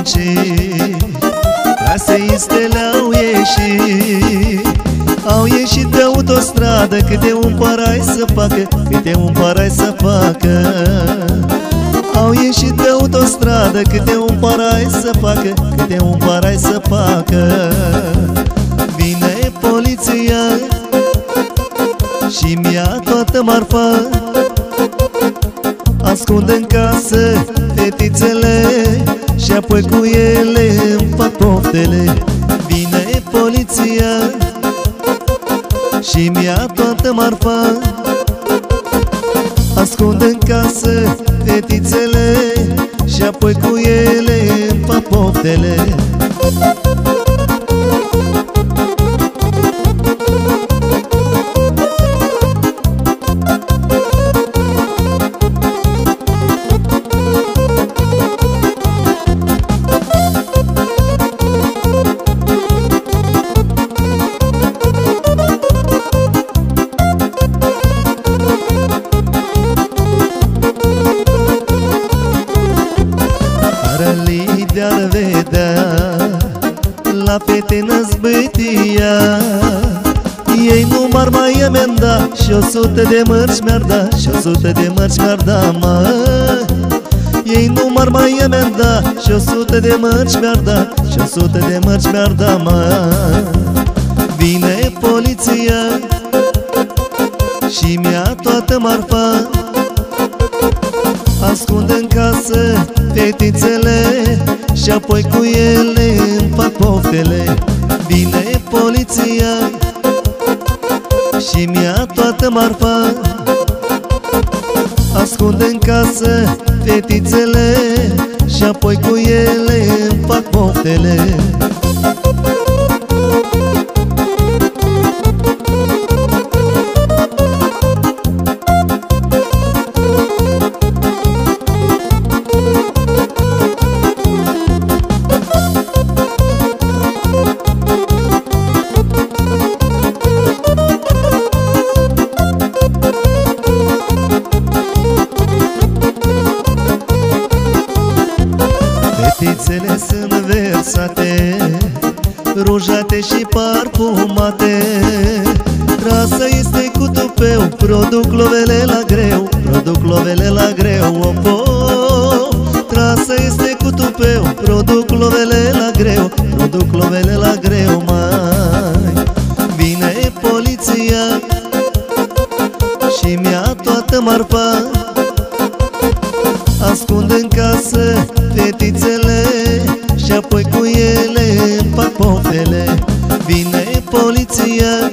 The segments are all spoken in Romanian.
muncit, traseistele au ieșit. Au ieșit pe autostradă, câte un parai să facă, câte un parai să facă. Au ieșit pe autostradă, câte un parai să facă, câte un parai să facă. Vine poliția și mi-a toată marfa, ascunde în casă fetițele și apoi cu ele îmi fac poftele. Vine poliția și mi-a toată marfa, ascunde în casă fetițele și apoi cu ele îmi fac poftele. De-ar vedea la fete năzbâtia, ei nu m-ar mai amenda și 100 de mărci mi-ar da, și 100 de mărci mi-ar da, mă. Ei nu m-ar mai amenda și 100 de mărci mi-ar da, și 100 de mărci mi-ar da, mă. Vine poliția și mi-a toată marfa, ascunde în casă fetițele și apoi cu ele îmi fac poftele. Vine poliția și mi-a toată marfa, ascunde în casă fetițele și apoi cu ele îmi fac poftele. Fetițele sunt versate, rujate și parfumate. Trasă este cu tupeu, produc lovele la greu, produc lovele la greu, oh. Trasă este cu tupeu, produc lovele la greu, produc lovele la greu, mai. Vine poliția și mi-a toată marfa, ascunde în casă fetițele și apoi cu ele îmi fac poftele. Vine poliția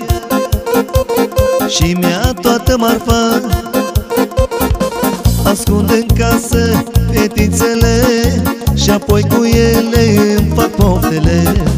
și mi-a toată marfa, ascunde în casă fetițele și apoi cu ele îmi fac poftele.